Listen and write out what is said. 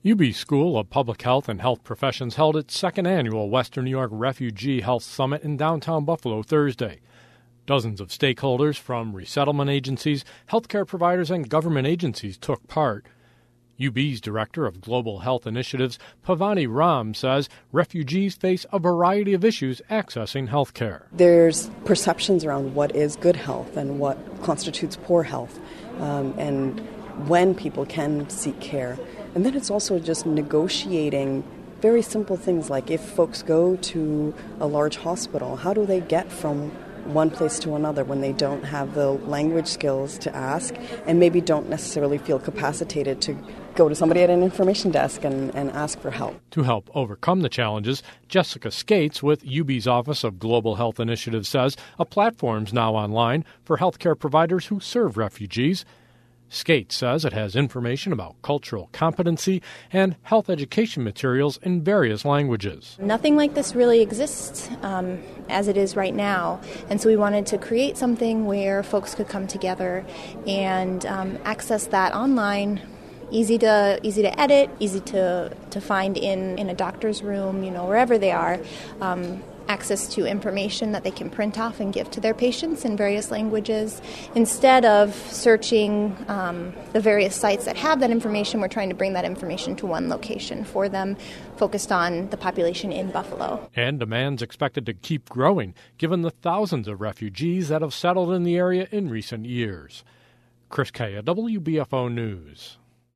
UB School of Public Health and Health Professions held its second annual Western New York Refugee Health Summit in downtown Buffalo Thursday. Dozens of stakeholders from resettlement agencies, healthcare providers, and government agencies took part. UB's Director of Global Health Initiatives, Pavani Ram, says refugees face a variety of issues accessing health care. There's perceptions around what is good health and what constitutes poor health, and when people can seek care. And then it's also just negotiating very simple things like if folks go to a large hospital, how do they get from one place to another when they don't have the language skills to ask and maybe don't necessarily feel capacitated to go to somebody at an information desk and ask for help. To help overcome the challenges, Jessica Skates with UB's Office of Global Health Initiatives says a platform's now online for healthcare providers who serve refugees. Skates says it has information about cultural competency and health education materials in various languages. Nothing like this really exists as it is right now, and so we wanted to create something where folks could come together and access that online. Easy to edit, easy to find in a doctor's room, wherever they are. Access to information that they can print off and give to their patients in various languages. Instead of searching the various sites that have that information, we're trying to bring that information to one location for them, focused on the population in Buffalo. And demand's expected to keep growing, given the thousands of refugees that have settled in the area in recent years. Chris Kaya, WBFO News.